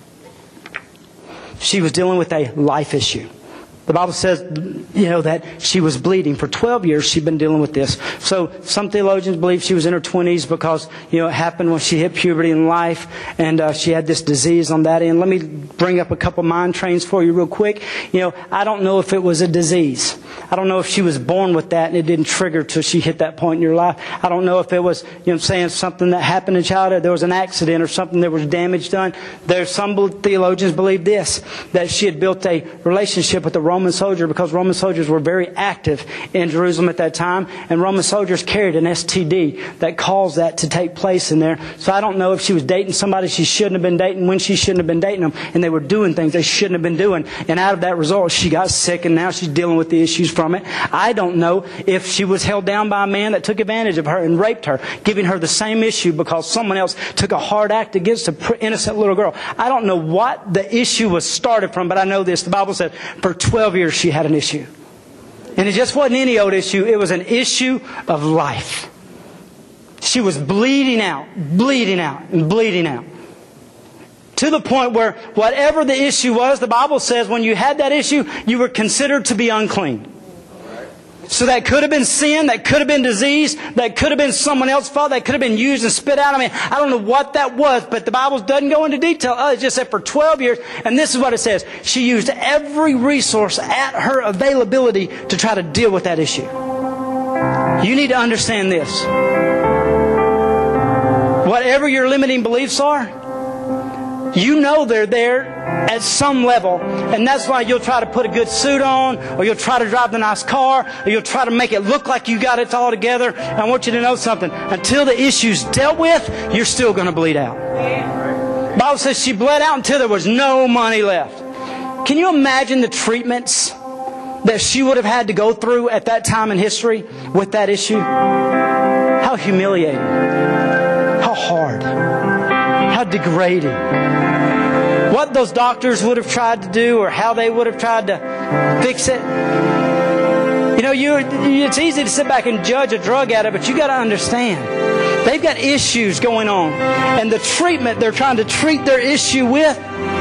A: She was dealing with a life issue. The Bible says, that she was bleeding. For 12 years, she'd been dealing with this. So some theologians believe she was in her 20s because, it happened when she hit puberty in life. And she had this disease on that end. Let me bring up a couple mind trains for you real quick. I don't know if it was a disease. I don't know if she was born with that and it didn't trigger till she hit that point in your life. I don't know if it was, something that happened in childhood. There was an accident or something, there was damage done. There's some theologians believe this, that she had built a relationship with the wrong Roman soldier because Roman soldiers were very active in Jerusalem at that time. And Roman soldiers carried an STD that caused that to take place in there. So I don't know if she was dating somebody she shouldn't have been dating when she shouldn't have been dating them. And they were doing things they shouldn't have been doing. And out of that result, she got sick and now she's dealing with the issues from it. I don't know if she was held down by a man that took advantage of her and raped her, giving her the same issue because someone else took a hard act against an innocent little girl. I don't know what the issue was started from, but I know this. The Bible said for 12 years she had an issue. And it just wasn't any old issue. It was an issue of life. She was bleeding out, and bleeding out. To the point where whatever the issue was, the Bible says when you had that issue, you were considered to be unclean. So that could have been sin, that could have been disease, that could have been someone else's fault, that could have been used and spit out. I mean, I don't know what that was, but the Bible doesn't go into detail. It just said for 12 years, and this is what it says. She used every resource at her availability to try to deal with that issue. You need to understand this. Whatever your limiting beliefs are, you know they're there at some level. And that's why you'll try to put a good suit on, or you'll try to drive the nice car, or you'll try to make it look like you got it all together. I want you to know something. Until the issue's dealt with, you're still going to bleed out. The Bible says she bled out until there was no money left. Can you imagine the treatments that she would have had to go through at that time in history with that issue? How humiliating. How hard. How degrading. What those doctors would have tried to do or how they would have tried to fix it. You know, it's easy to sit back and judge a drug addict, but you got to understand. They've got issues going on. And the treatment they're trying to treat their issue with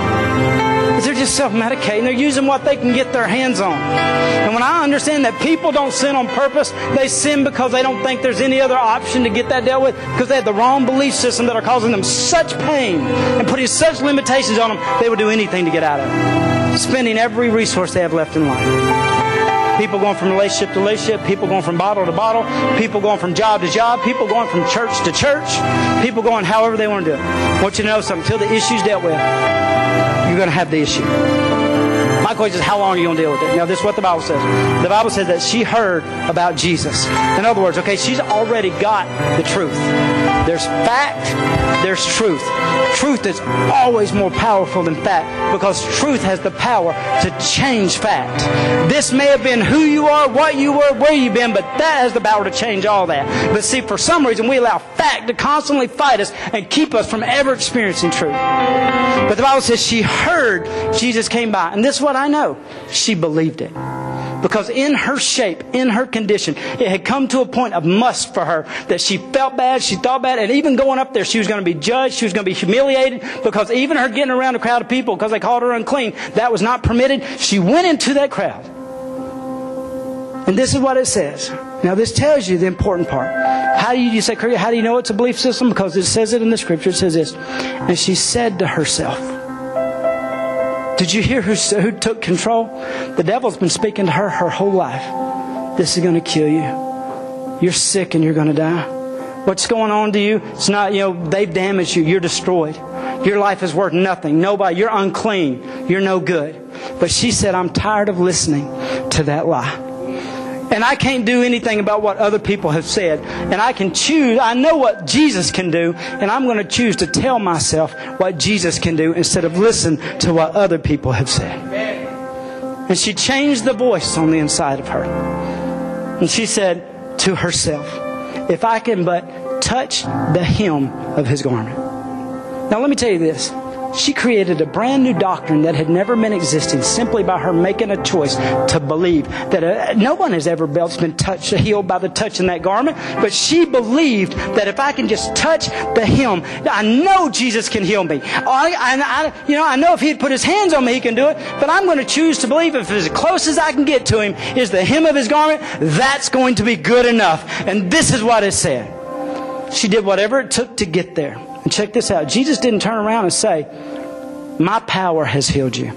A: is they're just self-medicating. They're using what they can get their hands on. And when I understand that people don't sin on purpose, they sin because they don't think there's any other option to get that dealt with, because they have the wrong belief system that are causing them such pain and putting such limitations on them, they would do anything to get out of it. Spending every resource they have left in life. People going from relationship to relationship, people going from bottle to bottle, people going from job to job, people going from church to church, people going however they want to do it. I want you to know something. Until the issue's dealt with, you're going to have the issue. My question is, how long are you going to deal with it? Now, this is what the Bible says. The Bible says that she heard about Jesus. In other words, okay, she's already got the truth. There's fact, there's truth. Truth is always more powerful than fact because truth has the power to change fact. This may have been who you are, what you were, where you've been, but that has the power to change all that. But see, for some reason, we allow fact to constantly fight us and keep us from ever experiencing truth. But the Bible says she heard Jesus came by. And this is what I know. She believed it. Because in her shape, in her condition, it had come to a point of must for her that she felt bad, she thought bad, and even going up there, she was going to be judged, she was going to be humiliated, because even her getting around a crowd of people because they called her unclean, that was not permitted. She went into that crowd. And this is what it says. Now this tells you the important part. How do you say, how do you know it's a belief system? Because it says it in the scripture. It says this. And she said to herself, did you hear who took control? The devil's been speaking to her whole life. This is going to kill you. You're sick and you're going to die. What's going on to you? It's not, they've damaged you. You're destroyed. Your life is worth nothing. Nobody. You're unclean. You're no good. But she said, I'm tired of listening to that lie. And I can't do anything about what other people have said. And I can choose. I know what Jesus can do. And I'm going to choose to tell myself what Jesus can do instead of listen to what other people have said. And she changed the voice on the inside of her. And she said to herself, if I can but touch the hem of His garment. Now let me tell you this. She created a brand new doctrine that had never been existing simply by her making a choice to believe that no one has ever been touched, healed by the touch in that garment. But she believed that if I can just touch the hem, I know Jesus can heal me. I know if He'd put His hands on me, He can do it. But I'm going to choose to believe if as close as I can get to Him is the hem of His garment, that's going to be good enough. And this is what it said. She did whatever it took to get there. And check this out. Jesus didn't turn around and say, my power has healed you.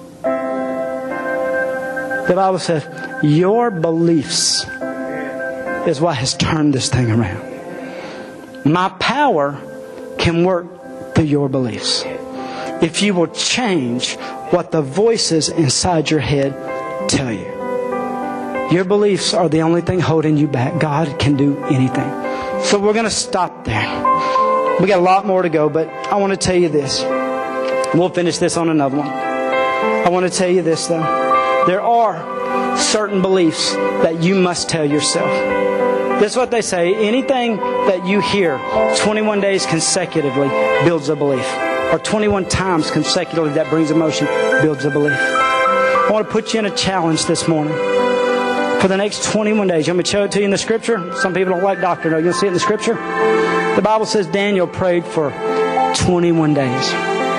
A: The Bible says, your beliefs is what has turned this thing around. My power can work through your beliefs. If you will change what the voices inside your head tell you, your beliefs are the only thing holding you back. God can do anything. So we're going to stop there. We got a lot more to go, but I want to tell you this. We'll finish this on another one. I want to tell you this, though. There are certain beliefs that you must tell yourself. This is what they say. Anything that you hear 21 days consecutively builds a belief. Or 21 times consecutively that brings emotion builds a belief. I want to put you in a challenge this morning. For the next 21 days. You want me to show it to you in the Scripture? Some people don't like doctrine. You'll see it in the Scripture. The Bible says Daniel prayed for 21 days.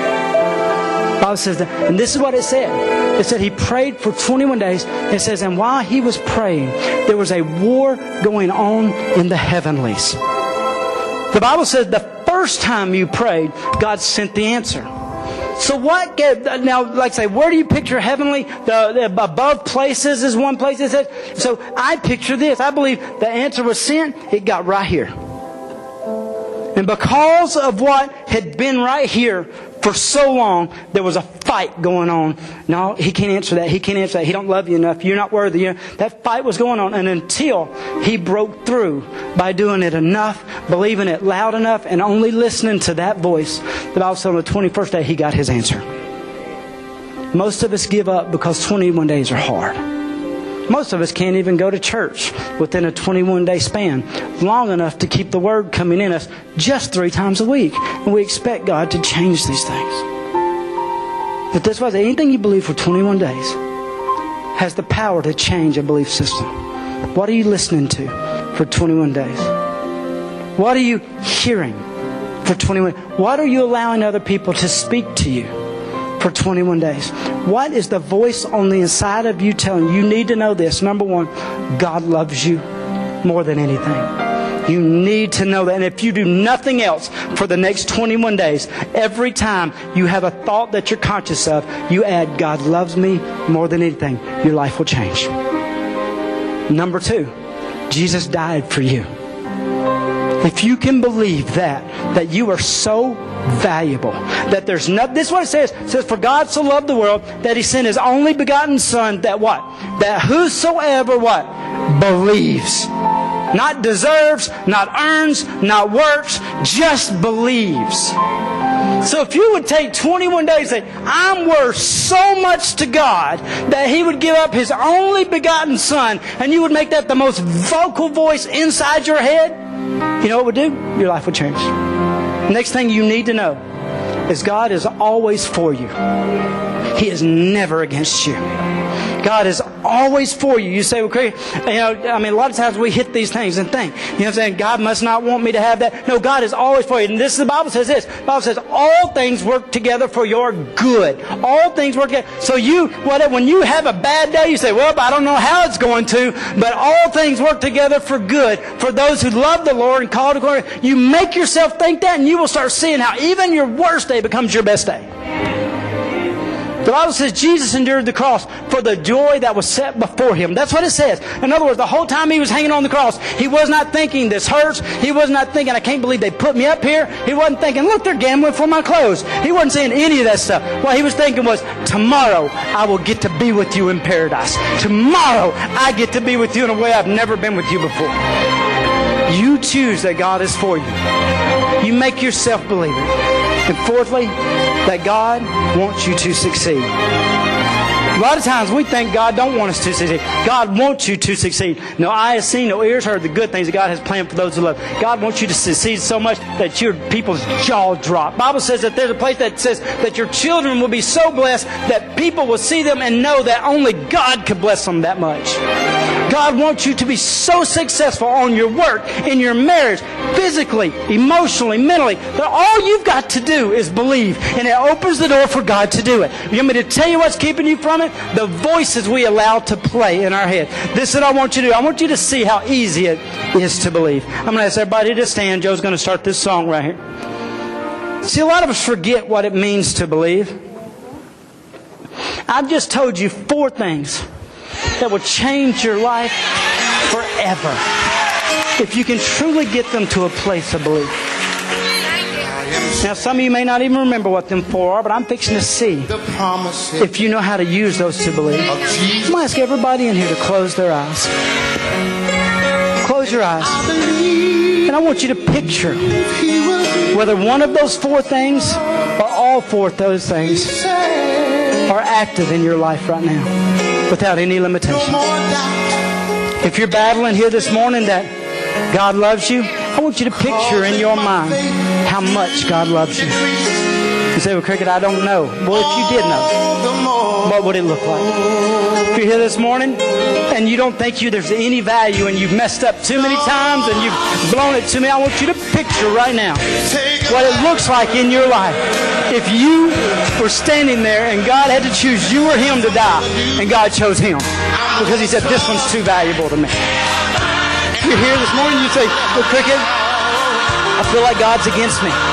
A: The Bible says that, and this is what it said. It said he prayed for 21 days. It says, and while he was praying, there was a war going on in the heavenlies. The Bible says the first time you prayed, God sent the answer. So what gave, now, like say, where do you picture heavenly? The above places is one place it says. So I picture this. I believe the answer was sent. It got right here. And because of what had been right here for so long, there was a fight going on. No, he can't answer that. He can't answer that. He don't love you enough. You're not worthy. That fight was going on. And until he broke through by doing it enough, believing it loud enough, and only listening to that voice, the Bible said on the 21st day, he got his answer. Most of us give up because 21 days are hard. Most of us can't even go to church within a 21-day span, long enough to keep the Word coming in us just 3 times a week. And we expect God to change these things. But this was anything you believe for 21 days has the power to change a belief system. What are you listening to for 21 days? What are you hearing for 21? What are you allowing other people to speak to you for 21 days? What is the voice on the inside of you telling you? You need to know this. Number one, God loves you more than anything. You need to know that. And if you do nothing else for the next 21 days, every time you have a thought that you're conscious of, you add, God loves me more than anything, your life will change. Number 2, Jesus died for you. If you can believe that you are so valuable, that there's nothing. This is what it says. It says, for God so loved the world that He sent His only begotten Son, that what? That whosoever what? Believes. Not deserves, not earns, not works, just believes. So if you would take 21 days and say, I'm worth so much to God that He would give up His only begotten Son, and you would make that the most vocal voice inside your head, you know what it would do? Your life would change. Next thing you need to know is God is always for you. He is never against you. God is always for you. You say, well, Craig, a lot of times we hit these things and think, what I'm saying? God must not want me to have that. No, God is always for you. And this is the Bible says this. The Bible says all things work together for your good. All things work together. So when you have a bad day, you say, well, I don't know how it's going to, but all things work together for good for those who love the Lord and call to glory. You make yourself think that, and you will start seeing how even your worst day becomes your best day. The Bible says Jesus endured the cross for the joy that was set before Him. That's what it says. In other words, the whole time He was hanging on the cross, He was not thinking, this hurts. He was not thinking, I can't believe they put me up here. He wasn't thinking, look, they're gambling for my clothes. He wasn't saying any of that stuff. What He was thinking was, tomorrow I will get to be with you in paradise. Tomorrow I get to be with you in a way I've never been with you before. You choose that God is for you. You make yourself believe it. And fourthly, that God wants you to succeed. A lot of times we think God don't want us to succeed. God wants you to succeed. No eye has seen, no ears heard the good things that God has planned for those who love. God wants you to succeed so much that your people's jaw drop. The Bible says that there's a place that says that your children will be so blessed that people will see them and know that only God could bless them that much. God wants you to be so successful on your work, in your marriage, physically, emotionally, mentally, that all you've got to do is believe. And it opens the door for God to do it. You want me to tell you what's keeping you from it? The voices we allow to play in our head. This is what I want you to do. I want you to see how easy it is to believe. I'm going to ask everybody to stand. Joe's going to start this song right here. See, a lot of us forget what it means to believe. I've just told you 4 things that will change your life forever if you can truly get them to a place of belief. Now, some of you may not even remember what them four are, but I'm fixing to see if you know how to use those to believe. I'm going to ask everybody in here to close their eyes. Close your eyes. And I want you to picture whether one of those four things or all four of those things are active in your life right now without any limitation. If you're battling here this morning that God loves you, I want you to picture in your mind how much God loves you. You say, well, Cricket, I don't know. Well, if you did know, what would it look like? If you're here this morning and you don't think there's any value and you've messed up too many times and you've blown it too many, I want you to picture right now what it looks like in your life if you were standing there and God had to choose you or him to die, and God chose him because he said, this one's too valuable to me. If you're here this morning, you say, well, Cricket, I feel like God's against me.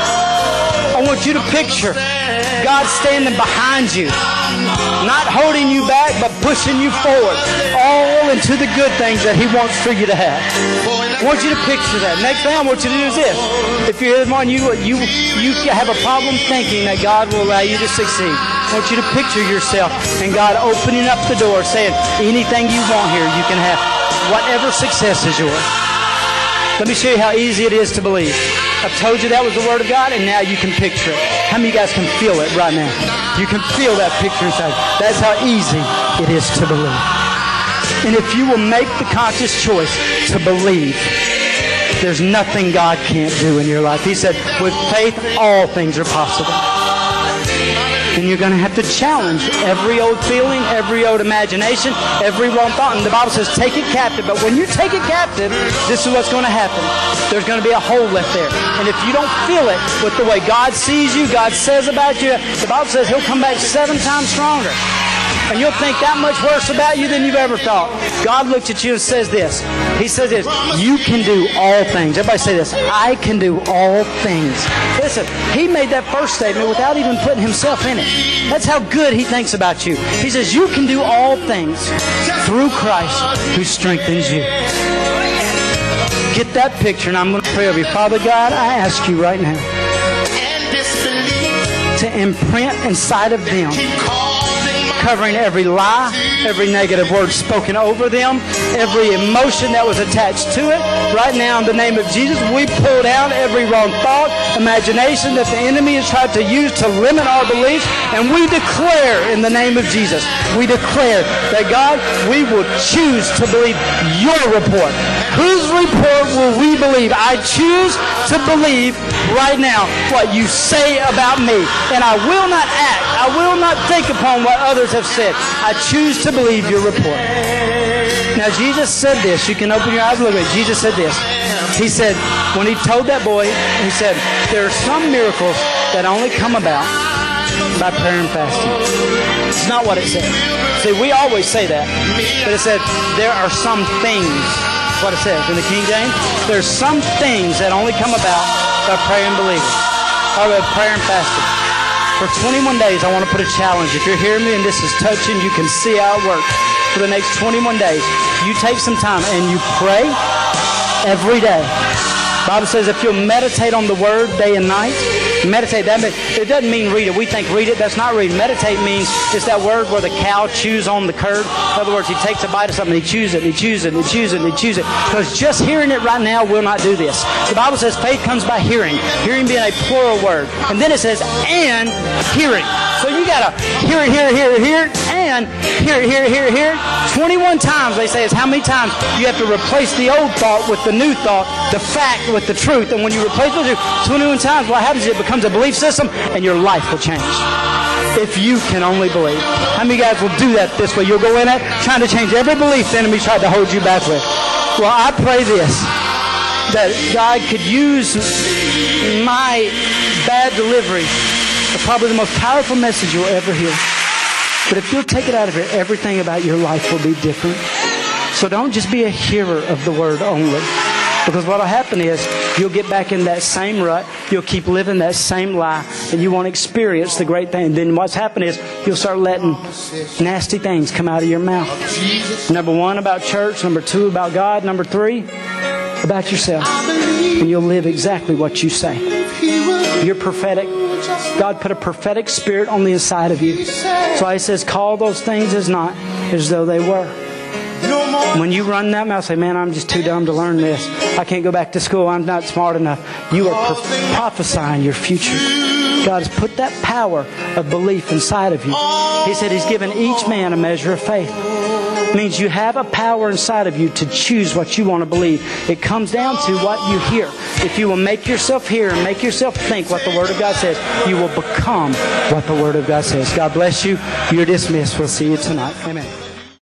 A: I want you to picture God standing behind you, not holding you back, but pushing you forward, all into the good things that he wants for you to have. I want you to picture that. Next thing I want you to do is this. If you're here this morning, you have a problem thinking that God will allow you to succeed. I want you to picture yourself and God opening up the door, saying, anything you want here, you can have. Whatever success is yours. Let me show you how easy it is to believe. I've told you that was the Word of God, and now you can picture it. How many of you guys can feel it right now? You can feel that picture inside. That's how easy it is to believe. And if you will make the conscious choice to believe, there's nothing God can't do in your life. He said, with faith, all things are possible. And you're going to have to challenge every old feeling, every old imagination, every wrong thought. And the Bible says, take it captive. But when you take it captive, this is what's going to happen. There's going to be a hole left there. And if you don't feel it with the way God sees you, God says about you, the Bible says he'll come back 7 times stronger. And you'll think that much worse about you than you've ever thought. God looks at you and says this. He says this, you can do all things. Everybody say this, I can do all things. Listen, he made that first statement without even putting himself in it. That's how good he thinks about you. He says, you can do all things through Christ who strengthens you. Get that picture, and I'm going to pray over you. Father God, I ask you right now to imprint inside of them, covering every lie, every negative word spoken over them, every emotion that was attached to it. Right now, in the name of Jesus, we pull down every wrong thought, imagination that the enemy has tried to use to limit our beliefs, and we declare in the name of Jesus, we declare that, God, we will choose to believe your report. Whose report will we believe? I choose to believe right now what you say about me, and I will not act, I will not think upon what others have said. I choose to believe your report. Now, Jesus said this. You can open your eyes a little bit. Jesus said this. He said, when he told that boy, he said, there are some miracles that only come about by prayer and fasting. It's not what it said. See, we always say that. But it said, there are some things. That's what it says in the King James. There's some things that only come about by prayer and believing. Or by prayer and fasting. For 21 days, I want to put a challenge. If you're hearing me and this is touching, you can see how it works. For the next 21 days, you take some time and you pray every day. The Bible says if you'll meditate on the Word day and night, meditate. That means, it doesn't mean read it. We think read it. That's not reading. Meditate means it's that word where the cow chews on the curd. In other words, he takes a bite of something, he chews it, he chews it, he chews it, he chews it. Because just hearing it right now will not do this. The Bible says faith comes by hearing. Hearing being a plural word. And then it says, and hearing. So you got to hear it, hear it, hear it, hear it, and hear it, hear it, hear it, hear it. 21 times, they say, is how many times you have to replace the old thought with the new thought, the fact with the truth. And when you replace those 21 times, what happens is it becomes a belief system, and your life will change. If you can only believe. How many of you guys will do that this way? You'll go in it trying to change every belief the enemy tried to hold you back with. Well, I pray this, that God could use my bad delivery, probably the most powerful message you'll ever hear. But if you'll take it out of here, everything about your life will be different. So don't just be a hearer of the Word only. Because what will happen is you'll get back in that same rut. You'll keep living that same lie. And you won't experience the great thing. And then what's happened is you'll start letting nasty things come out of your mouth. Number 1, about church. Number 2, about God. Number 3, about yourself. And you'll live exactly what you say. You're prophetic. God put a prophetic spirit on the inside of you. So He says, call those things as not as though they were. When you run that mouth, say, man, I'm just too dumb to learn this. I can't go back to school. I'm not smart enough. You are prophesying your future. God has put that power of belief inside of you. He said He's given each man a measure of faith. It means you have a power inside of you to choose what you want to believe. It comes down to what you hear. If you will make yourself hear and make yourself think what the Word of God says, you will become what the Word of God says. God bless you. You're dismissed. We'll see you tonight. Amen.